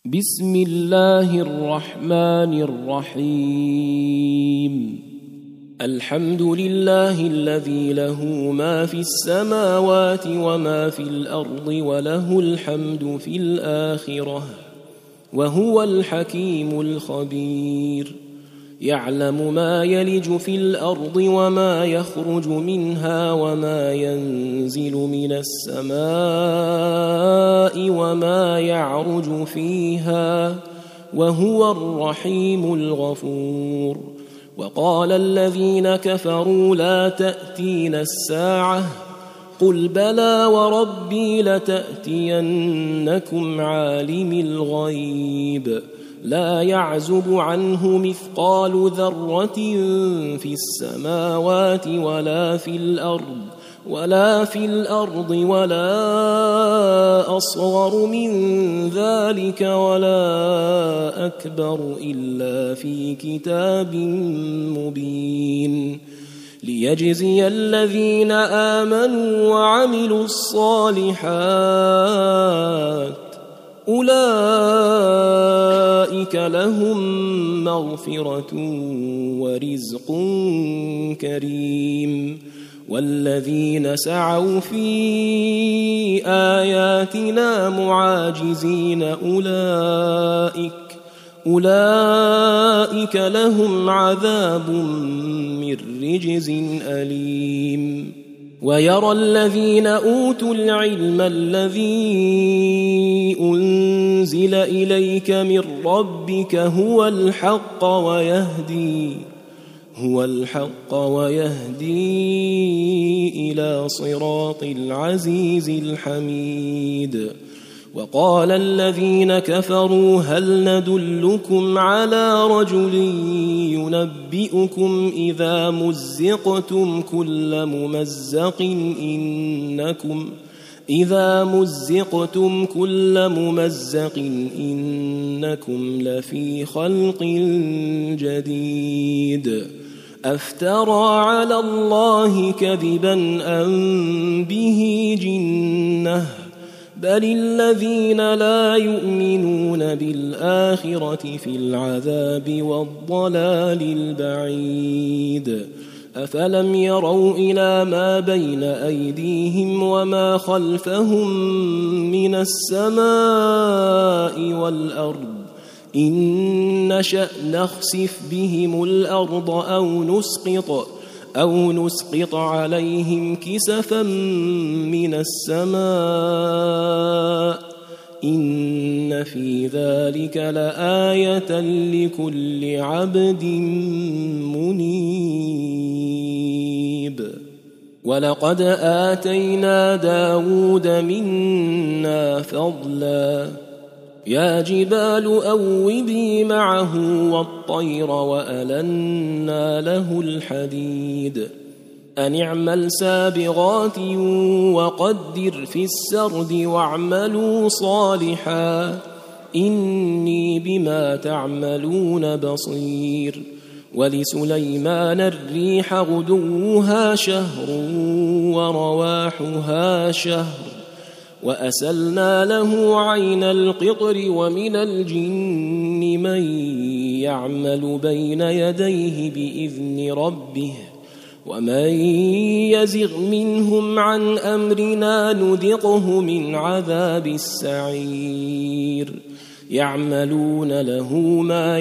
بسم الله الرحمن الرحيم. الحمد لله الذي له ما في السماوات وما في الأرض وله الحمد في الآخرة وهو الحكيم الخبير. يعلم ما يلج في الأرض وما يخرج منها وما ينزل من السماء وما يعرج فيها وهو الرحيم الغفور. وقال الذين كفروا لا تأتينا الساعة قل بلى وربي لتأتينكم عالم الغيب لا يعزب عنه مثقال ذرة في السماوات ولا في الأرض ولا أصغر من ذلك ولا أكبر إلا في كتاب مبين ليجزي الذين آمنوا وعملوا الصالحات أولئك لهم مغفرة ورزق كريم. والذين سعوا في آياتنا معاجزين أولئك لهم عذاب من رجز أليم. ويرى الذين أوتوا العلم الذي أنزل إليك من ربك هو الحق ويهدي إلى صراط العزيز الحميد. وقال الذين كفروا هل ندلكم على رجل ينبئكم إذا مزقتم كل ممزق إنكم لفي خلق جديد أفترى على الله كذبا أم به جنة بل الذين لا يؤمنون بالآخرة في العذاب والضلال البعيد. أفلم يروا إلى ما بين أيديهم وما خلفهم من السماء والأرض إن نشأ نخسف بهم الأرض أو نسقط عليهم كسفا من السماء إن في ذلك لآية لكل عبد منيب. ولقد آتينا داود منا فضلا يا جبال أوبي معه والطير وألنا له الحديد أن اعمل سابغات وقدر في السرد واعملوا صالحا إني بما تعملون بصير. ولسليمان الريح غدوها شهر ورواحها شهر وأسلنا له عين القطر ومن الجن من يعمل بين يديه بإذن ربه ومن يزغ منهم عن أمرنا نذقه من عذاب السعير. يعملون له ما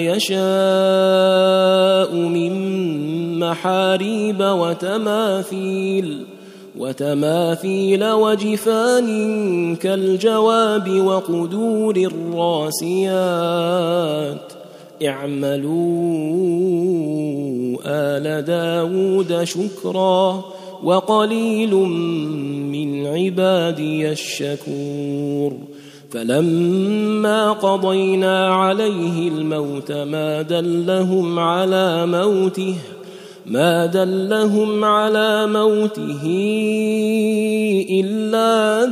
يشاء من محاريب وتماثيل وجفان كالجواب وقدور الراسيات اعملوا آل داود شكرا وقليل من عبادي الشكور. فلما قضينا عليه الموت ما دلهم على موته إلا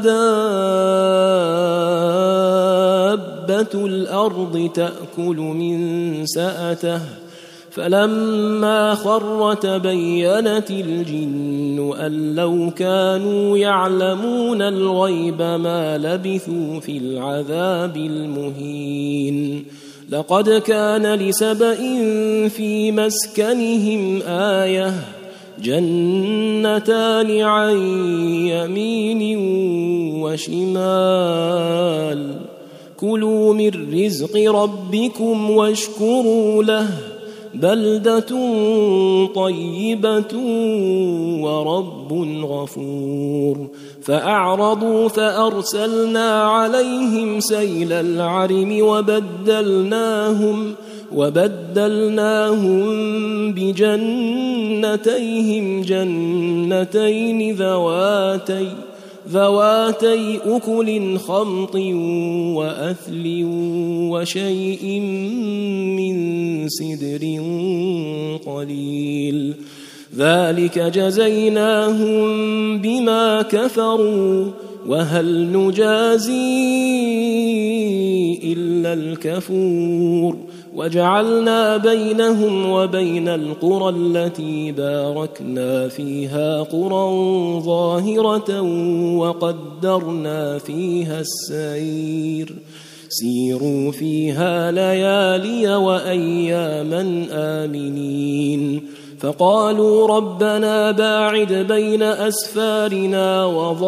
دابة الأرض تأكل من سأته فلما خر تبينت الجن أن لو كانوا يعلمون الغيب ما لبثوا في العذاب المهين. لقد كان لسبإ في مسكنهم آية جنتان عن يمين وشمال كلوا من رزق ربكم واشكروا له بلدة طيبة ورب غفور. فأعرضوا فأرسلنا عليهم سيل العرم وبدلناهم بجنتيهم جنتين ذواتي أكل خمط وأثل وشيء من سدر قليل ذلك جزيناهم بما كفروا وهل نجازي إلا الكفور. وجعلنا بينهم وبين القرى التي باركنا فيها قرى ظاهرة وقدرنا فيها السير سيروا فيها ليالي وأياما آمنين. فقالوا ربنا باعد بين أسفارنا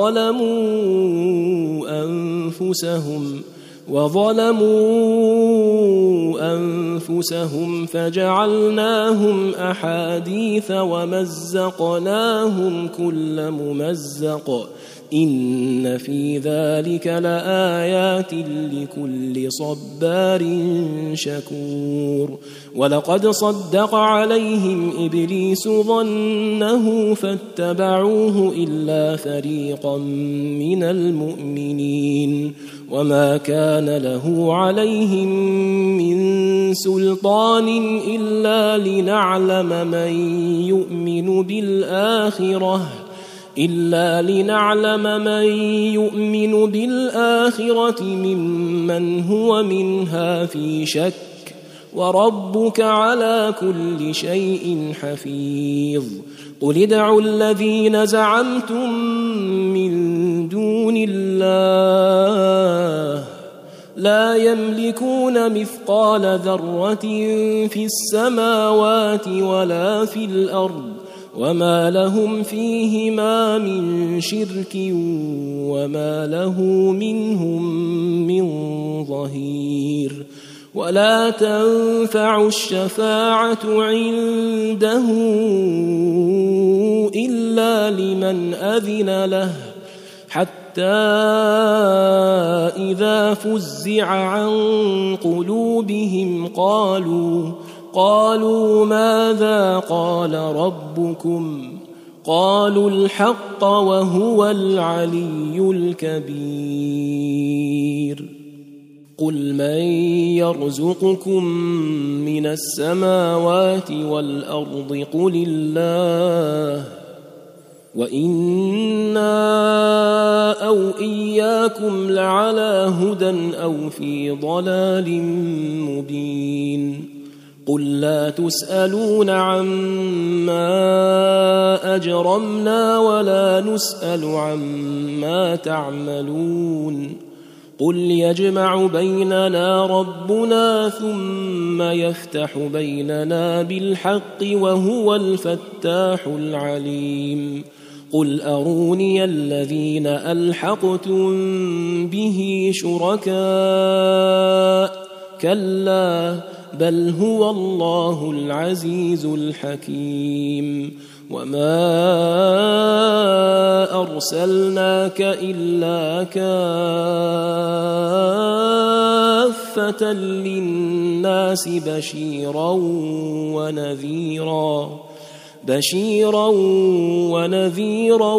وظلموا أنفسهم فجعلناهم أحاديث ومزقناهم كل ممزق إن في ذلك لآيات لكل صبار شكور. ولقد صدق عليهم إبليس ظنه فاتبعوه إلا فريقا من المؤمنين وما كان له عليهم من سلطان إلا لنعلم من يؤمن بالآخرة ممن هو منها في شك وربك على كل شيء حفيظ. قل ادعوا الذين زعمتم من دون الله لا يملكون مثقال ذرة في السماوات ولا في الأرض وما لهم فيهما من شرك وما له منهم من ظهير. ولا تنفع الشفاعة عنده إلا لمن أذن له حتى إذا فزع عن قلوبهم قالوا ماذا قال ربكم قالوا الحق وهو العلي الكبير. قل من يرزقكم من السماوات والأرض قل الله وإنا أو إياكم لعلى هدى أو في ضلال مبين. قل لا تسألون عما أجرمنا ولا نسأل عما تعملون. قل يجمع بيننا ربنا ثم يفتح بيننا بالحق وهو الفتاح العليم. قل أروني الذين ألحقتم به شركاء كلا بل هو الله العزيز الحكيم. وما أرسلناك إلا كافة للناس بشيرا ونذيرا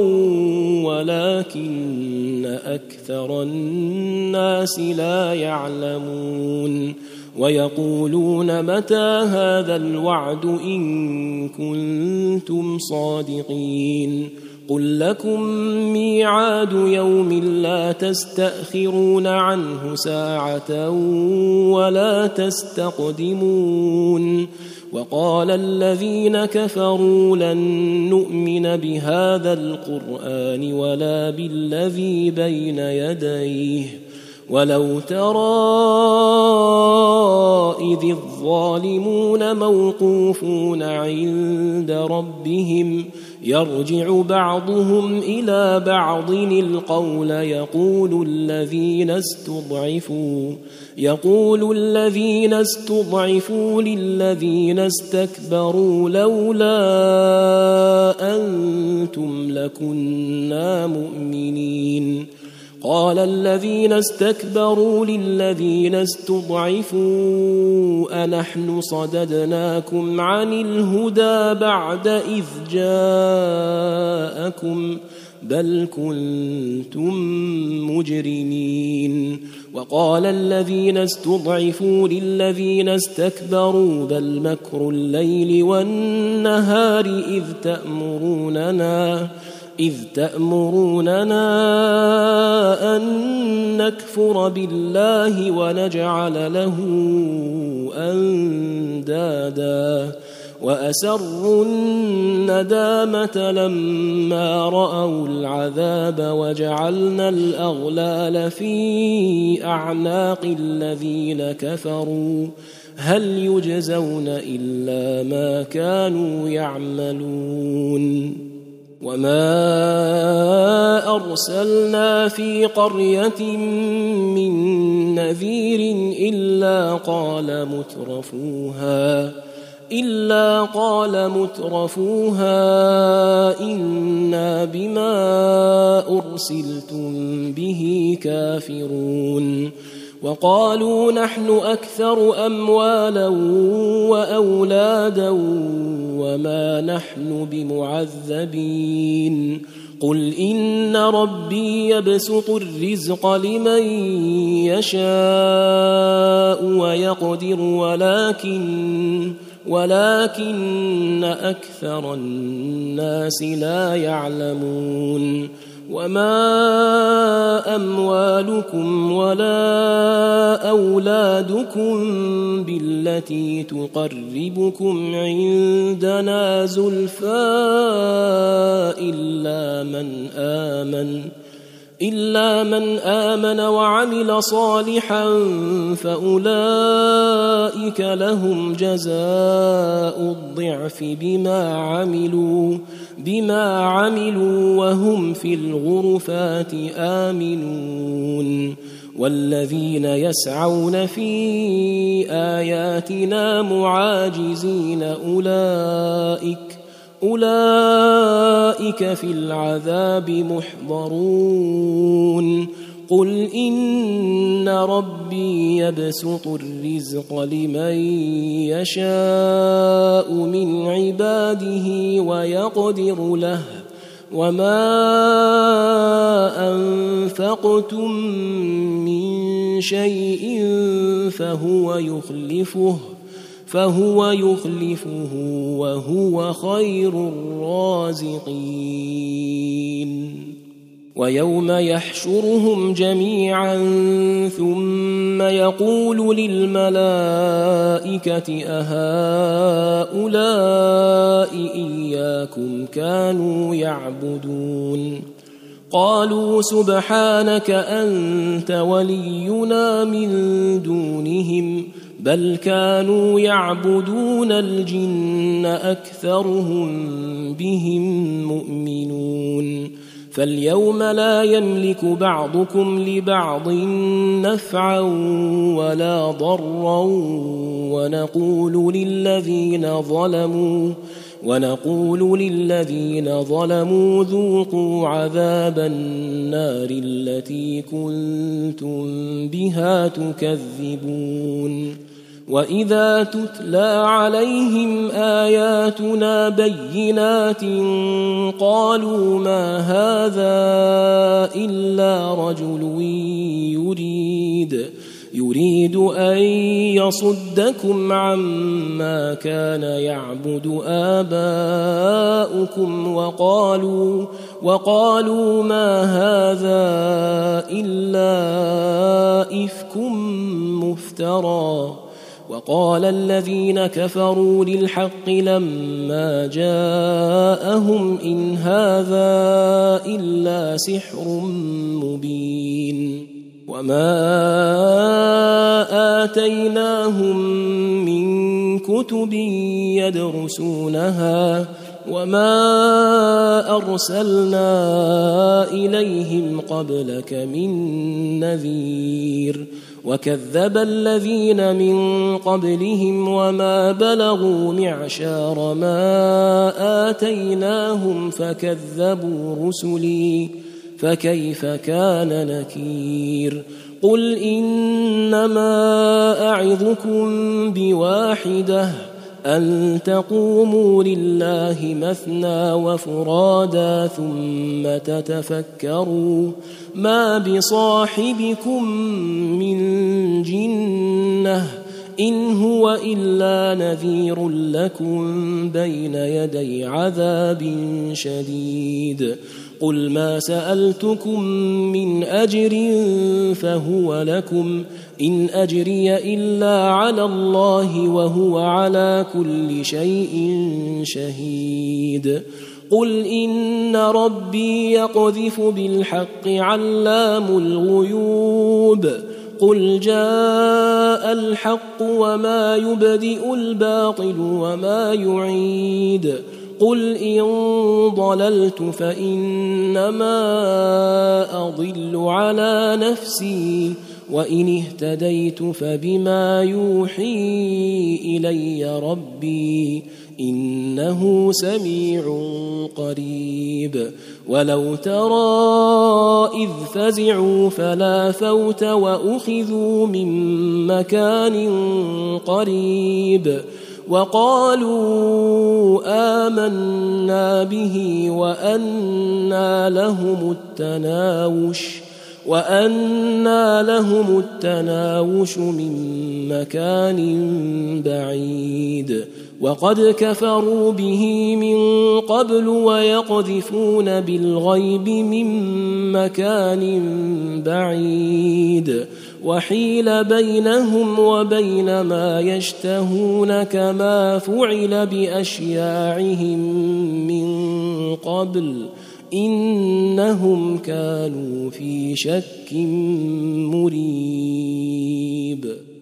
ولكن أكثر الناس لا يعلمون. ويقولون متى هذا الوعد إن كنتم صادقين. قل لكم ميعاد يوم لا تستأخرون عنه ساعة ولا تستقدمون وقال الذين كفروا لن نؤمن بهذا القرآن ولا بالذي بين يديه ولو ترى إذ الظالمون موقوفون عند ربهم يرجع بعضهم إلى بعض القول يقول الذين استضعفوا للذين استكبروا لولا أنتم لكنا مؤمنين قال الذين استكبروا للذين استضعفوا أنحن صددناكم عن الهدى بعد إذ جاءكم بل كنتم مجرمين وقال الذين استضعفوا للذين استكبروا بل مكر الليل والنهار إذ تأمروننا أن نكفر بالله ونجعل له أندادا وأسروا الندامة لما رأوا العذاب وجعلنا الأغلال في أعناق الذين كفروا هل يجزون إلا ما كانوا يعملون وما أرسلنا في قرية من نذير إلا قال مترفوها إنا بما أرسلتم به كافرون وقالوا نحن أكثر أموالا وأولادا وما نحن بمعذبين قل إن ربي يبسط الرزق لمن يشاء ويقدر ولكن أكثر الناس لا يعلمون وما أموالكم ولا أولادكم بالتي تقربكم عندنا زلفى إلا من آمن وعمل صالحا فأولئك لهم جزاء الضعف بما عملوا وهم في الغرفات آمنون والذين يسعون في آياتنا معاجزين أولئك في العذاب محضرون قل إن ربي يبسط الرزق لمن يشاء من عباده ويقدر له وما أنفقتم من شيء فهو يخلفه وهو خير الرازقين ويوم يحشرهم جميعا ثم يقول للملائكة أهؤلاء إياكم كانوا يعبدون قالوا سبحانك أنت ولينا من دونهم بل كانوا يعبدون الجن أكثرهم بهم مؤمنون فاليوم لا يملك بعضكم لبعض نفعا ولا ضرا ونقول للذين ظلموا ذوقوا عذاب النار التي كنتم بها تكذبون وإذا تتلى عليهم آياتنا بينات قالوا ما هذا إلا رجل يريد أن يصدكم عما كان يعبد آباؤكم وقالوا ما هذا إلا إفك مفترى. وقال الذين كفروا للحق لما جاءهم إن هذا إلا سحر مبين. وما آتيناهم من كتب يدرسونها وما أرسلنا إليهم قبلك من نذير. وكذب الذين من قبلهم وما بلغوا معشار ما آتيناهم فكذبوا رسلي فكيف كان نكير. قل إنما أعظكم بواحدة أن تقوموا لله مثنى وفرادا ثم تتفكروا ما بصاحبكم من جنة إن هو إلا نذير لكم بين يدي عذاب شديد. قل ما سألتكم من أجر فهو لكم إن أجري إلا على الله وهو على كل شيء شهيد. قل إن ربي يقذف بالحق علام الغيوب. قل جاء الحق وما يبدئ الباطل وما يعيد. قل إن ضللت فإنما أضل على نفسي وإن اهتديت فبما يوحي إلي ربي إنه سميع قريب. ولو ترى إذ فزعوا فلا فوت وأخذوا من مكان قريب وقالوا آمنا به وأنى لهم التناوش من مكان بعيد. وقد كفروا به من قبل ويقذفون بالغيب من مكان بعيد. وحيل بينهم وبين ما يشتهون كما فعل بأشياعهم من قبل إنهم كانوا في شك مريب.